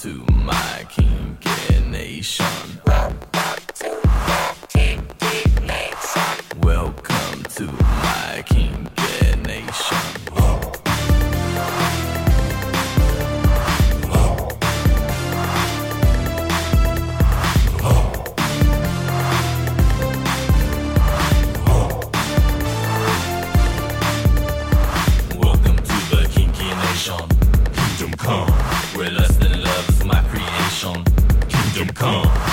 to my kinky nation. Welcome to my kinky nation. Welcome to the kinky nation. Kingdom come, where less than love is my creation. Kingdom come.